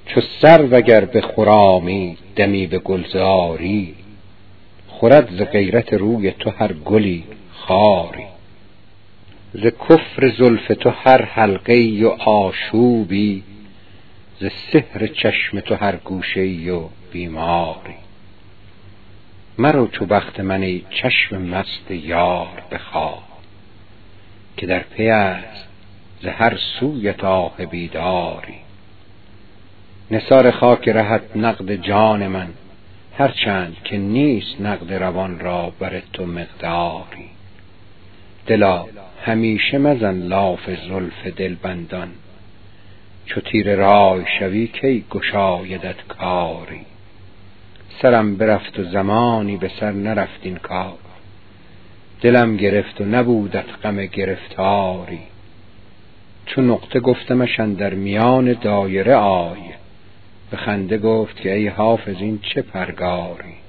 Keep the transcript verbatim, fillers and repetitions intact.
چو سرو اگر به خرامی دمی به گلزاری، خورد ز غیرت روی تو هر گلی خاری. ز کفر زلف تو هر حلقه‌ای و آشوبی، ز سحر چشم تو هر گوشه‌ای و بیماری. مرو چو بخت من ای چشم مست یار به خواب، که در پی است ز هر سویت آه بیداری. نثار خاک رهت نقد جان من، هرچند که نیست نقد روان را بر تو مقداری. دلا همیشه مزن لاف زلف دلبندان، چو تیر رای شوی کی گشایدت کاری. سرم برفت و زمانی به سر نرفت این کار، دلم گرفت و نبودت غم گرفتاری. چو نقطه گفتمش اندر میان دایره آی، به خنده گفت که ای حافظ این چه پرگاری.